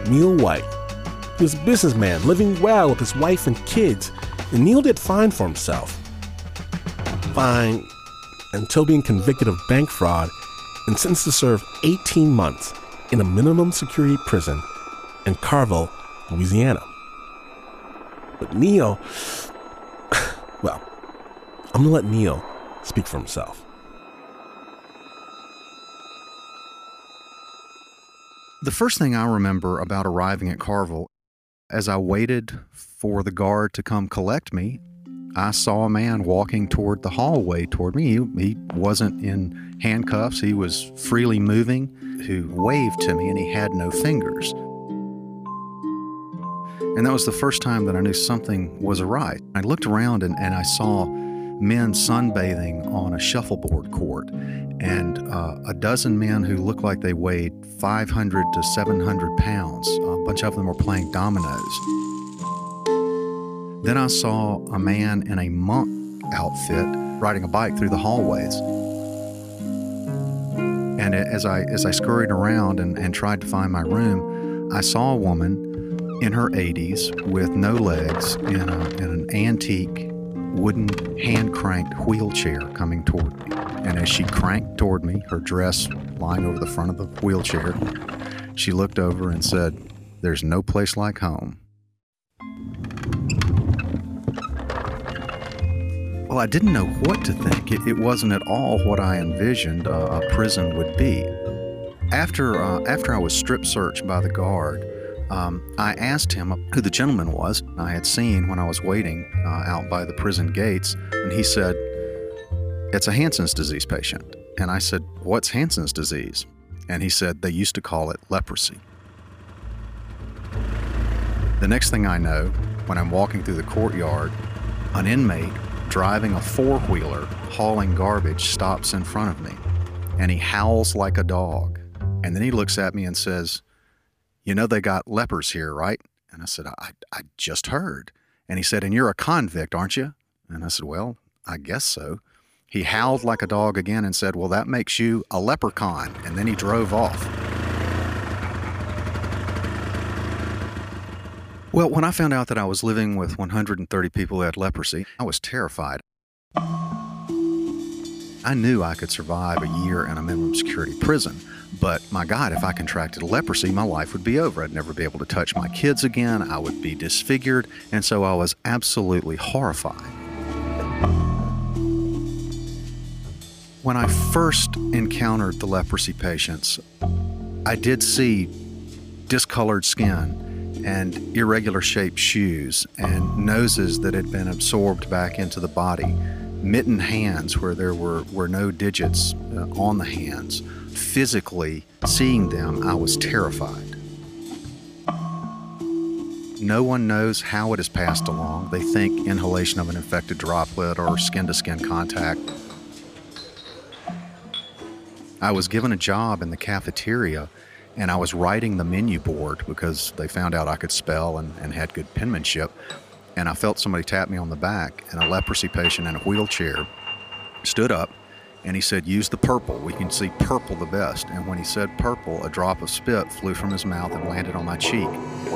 Neil White. He was a businessman living well with his wife and kids, and Neil did fine for himself. Fine until being convicted of bank fraud and sentenced to serve 18 months in a minimum security prison in Carville, Louisiana. But Neil, well, I'm going to let Neil speak for himself. The first thing I remember about arriving at Carville, as I waited for the guard to come collect me, I saw a man walking toward the hallway toward me. He wasn't in handcuffs. He was freely moving, who waved to me, and he had no fingers. And that was the first time that I knew something was awry. I looked around and I saw men sunbathing on a shuffleboard court, and a dozen men who looked like they weighed 500 to 700 pounds. A bunch of them were playing dominoes. Then I saw a man in a monk outfit riding a bike through the hallways. And as I scurried around and tried to find my room, I saw a woman in her 80s with no legs in an antique wooden hand-cranked wheelchair coming toward me. And as she cranked toward me, her dress lying over the front of the wheelchair, she looked over and said, "There's no place like home." Well, I didn't know what to think. It wasn't at all what I envisioned a prison would be. After I was strip searched by the guard, I asked him who the gentleman was I had seen when I was waiting out by the prison gates, and he said, "It's a Hansen's disease patient." And I said, "What's Hansen's disease?" And he said, "They used to call it leprosy." The next thing I know, when I'm walking through the courtyard, an inmate driving a four-wheeler hauling garbage stops in front of me, and he howls like a dog. And then he looks at me and says, "You know they got lepers here, right?" And I said, I just heard. And he said, "And you're a convict, aren't you?" And I said, "Well, I guess so." He howled like a dog again and said, "Well, that makes you a leprechaun." And then he drove off. Well, when I found out that I was living with 130 people who had leprosy, I was terrified. I knew I could survive a year in a minimum security prison, but my God, if I contracted leprosy, my life would be over. I'd never be able to touch my kids again. I would be disfigured, and so I was absolutely horrified. When I first encountered the leprosy patients, I did see discolored skin and irregular shaped shoes and noses that had been absorbed back into the body, mittened hands where there were no digits on the hands. Physically seeing them, I was terrified. No one knows how it is passed along. They think inhalation of an infected droplet or skin-to-skin contact. I was given a job in the cafeteria, and I was writing the menu board because they found out I could spell and had good penmanship. And I felt somebody tap me on the back, and a leprosy patient in a wheelchair stood up, and he said, "Use the purple. We can see purple the best." And when he said purple, a drop of spit flew from his mouth and landed on my cheek.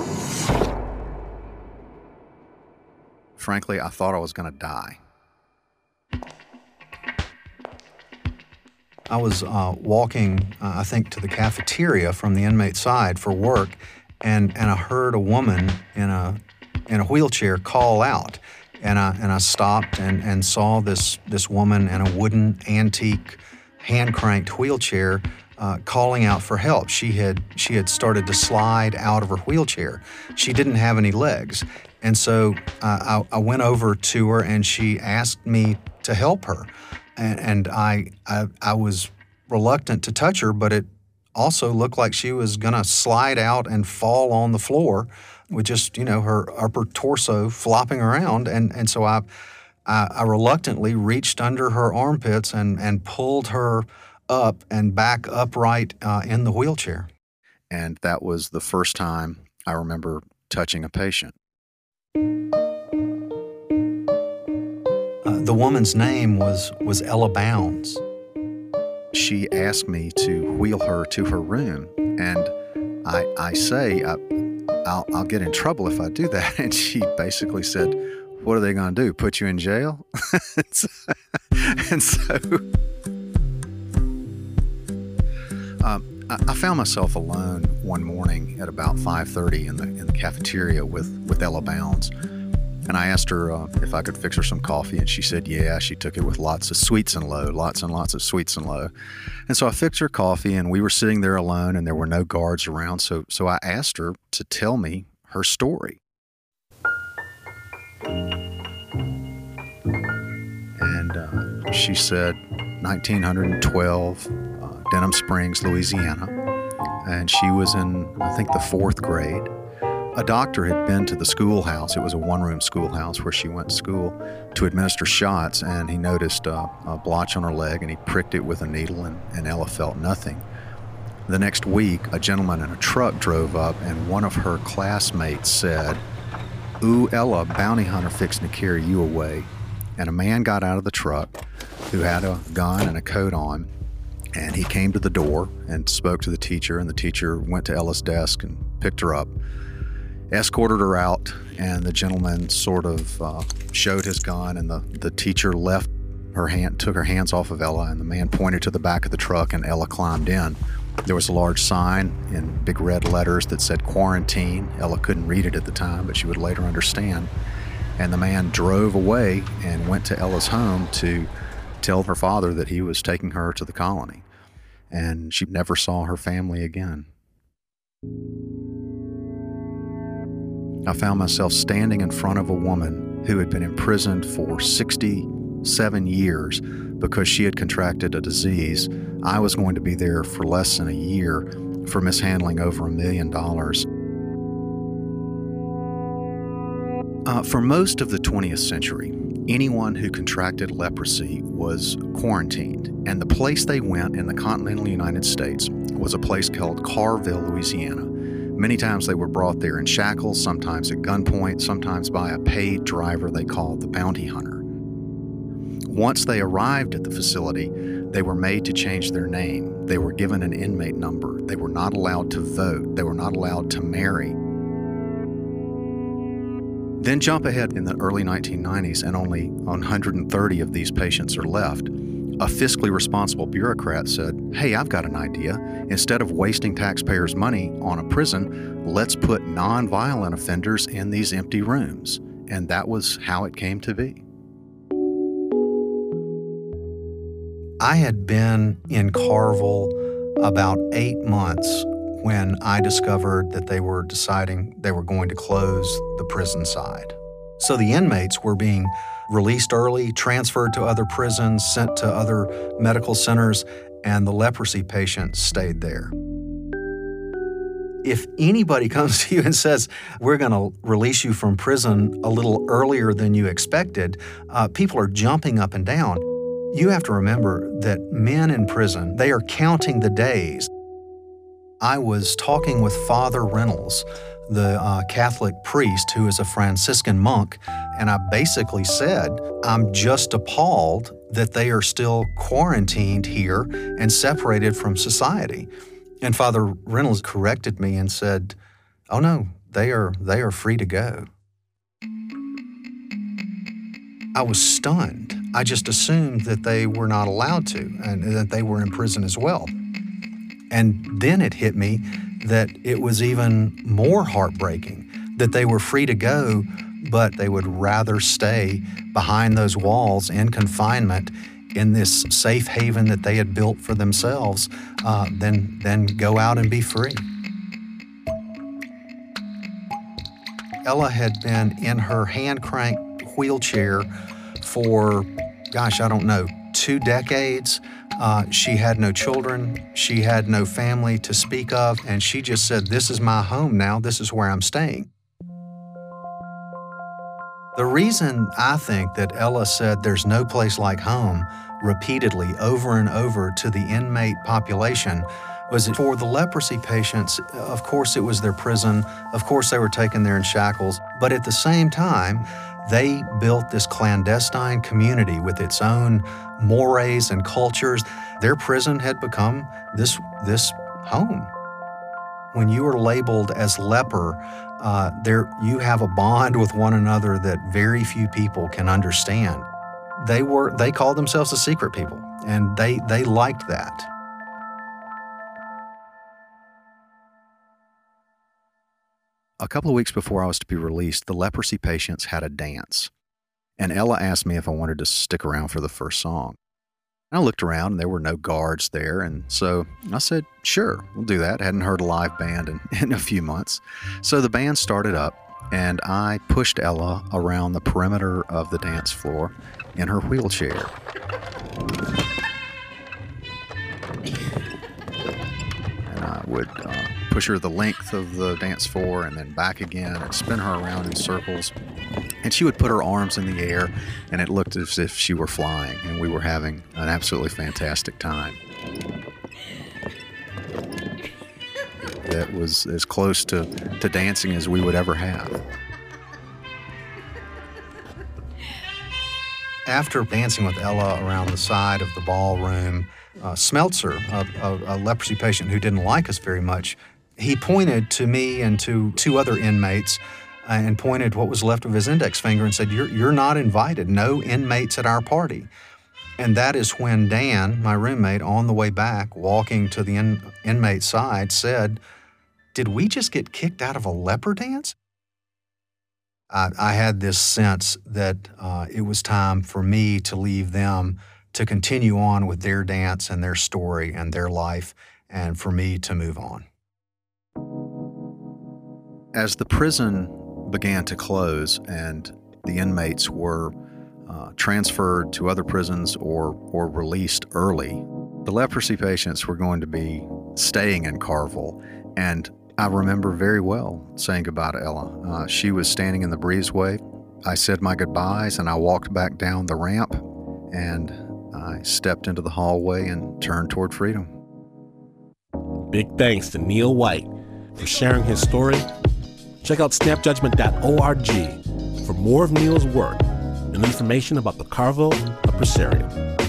Frankly, I thought I was going to die. I was walking, I think, to the cafeteria from the inmate side for work, and I heard a woman in a wheelchair call out, and I stopped and saw this woman in a wooden antique hand-cranked wheelchair calling out for help. She had started to slide out of her wheelchair. She didn't have any legs, and so I went over to her, and she asked me to help her. And I was reluctant to touch her, but it also looked like she was going to slide out and fall on the floor with just, her upper torso flopping around. And so I reluctantly reached under her armpits and pulled her up and back upright in the wheelchair. And that was the first time I remember touching a patient. The woman's name was Ella Bounds. She asked me to wheel her to her room, and I say, I'll get in trouble if I do that. And she basically said, what are they going to do, put you in jail? and so I found myself alone one morning at about 5:30 in the cafeteria with Ella Bounds. And I asked her if I could fix her some coffee, and she said, yeah, she took it with lots of sweets and low, lots and lots of sweets and low. And so I fixed her coffee, and we were sitting there alone, and there were no guards around. So I asked her to tell me her story. And she said, 1912, Denham Springs, Louisiana. And she was in, I think, the 4th grade. A doctor had been to the schoolhouse. It was a one-room schoolhouse where she went to school to administer shots, and he noticed a blotch on her leg, and he pricked it with a needle, and Ella felt nothing. The next week, a gentleman in a truck drove up, and one of her classmates said, "Ooh, Ella, bounty hunter fixing to carry you away." And a man got out of the truck who had a gun and a coat on, and he came to the door and spoke to the teacher, and the teacher went to Ella's desk and picked her up, escorted her out, and the gentleman sort of showed his gun, and the teacher took her hands off of Ella, and the man pointed to the back of the truck, and Ella climbed in. There was a large sign in big red letters that said quarantine. Ella couldn't read it at the time, but she would later understand. And the man drove away and went to Ella's home to tell her father that he was taking her to the colony. And she never saw her family again. I found myself standing in front of a woman who had been imprisoned for 67 years because she had contracted a disease. I was going to be there for less than a year for mishandling over $1 million. For most of the 20th century, anyone who contracted leprosy was quarantined, and the place they went in the continental United States was a place called Carville, Louisiana. Many times they were brought there in shackles, sometimes at gunpoint, sometimes by a paid driver they called the bounty hunter. Once they arrived at the facility, they were made to change their name. They were given an inmate number. They were not allowed to vote. They were not allowed to marry. Then jump ahead in the early 1990s, and only 130 of these patients are left. A fiscally responsible bureaucrat said, hey, I've got an idea. Instead of wasting taxpayers' money on a prison, let's put nonviolent offenders in these empty rooms. And that was how it came to be. I had been in Carville about 8 months when I discovered that they were deciding they were going to close the prison side. So the inmates were being released early, transferred to other prisons, sent to other medical centers, and the leprosy patients stayed there. If anybody comes to you and says, we're going to release you from prison a little earlier than you expected, people are jumping up and down. You have to remember that men in prison, they are counting the days. I was talking with Father Reynolds, the Catholic priest who is a Franciscan monk, and I basically said, I'm just appalled that they are still quarantined here and separated from society. And Father Reynolds corrected me and said, oh no, they are free to go. I was stunned. I just assumed that they were not allowed to and that they were in prison as well. And then it hit me that it was even more heartbreaking that they were free to go, but they would rather stay behind those walls in confinement in this safe haven that they had built for themselves than go out and be free. Ella had been in her hand-cranked wheelchair for, 2 decades. She had no children. She had no family to speak of. And she just said, this is my home now. This is where I'm staying. The reason I think that Ella said there's no place like home repeatedly over and over to the inmate population was for the leprosy patients. Of course, it was their prison. Of course, they were taken there in shackles. But at the same time, they built this clandestine community with its own mores and cultures. Their prison had become this home. When you are labeled as leper, you have a bond with one another that very few people can understand. They called themselves the secret people, and they liked that. A couple of weeks before I was to be released, the leprosy patients had a dance, and Ella asked me if I wanted to stick around for the first song. I looked around, and there were no guards there, and so I said, sure, we'll do that. I hadn't heard a live band in a few months. So the band started up, and I pushed Ella around the perimeter of the dance floor in her wheelchair. And I would push her the length of the dance floor and then back again and spin her around in circles. And she would put her arms in the air, and it looked as if she were flying, and we were having an absolutely fantastic time. That was as close to dancing as we would ever have. After dancing with Ella around the side of the ballroom, Smeltzer, a leprosy patient who didn't like us very much, he pointed to me and to two other inmates and pointed what was left of his index finger and said, you're not invited, no inmates at our party. And that is when Dan, my roommate, on the way back, walking to the inmate's side, said, did we just get kicked out of a leper dance? I had this sense that it was time for me to leave them to continue on with their dance and their story and their life, and for me to move on. As the prison began to close and the inmates were transferred to other prisons or released early, the leprosy patients were going to be staying in Carville. And I remember very well saying goodbye to Ella. She was standing in the breezeway. I said my goodbyes, and I walked back down the ramp, and I stepped into the hallway and turned toward freedom. Big thanks to Neil White for sharing his story. Check out snapjudgment.org for more of Neil's work and information about the Carville Leprosarium.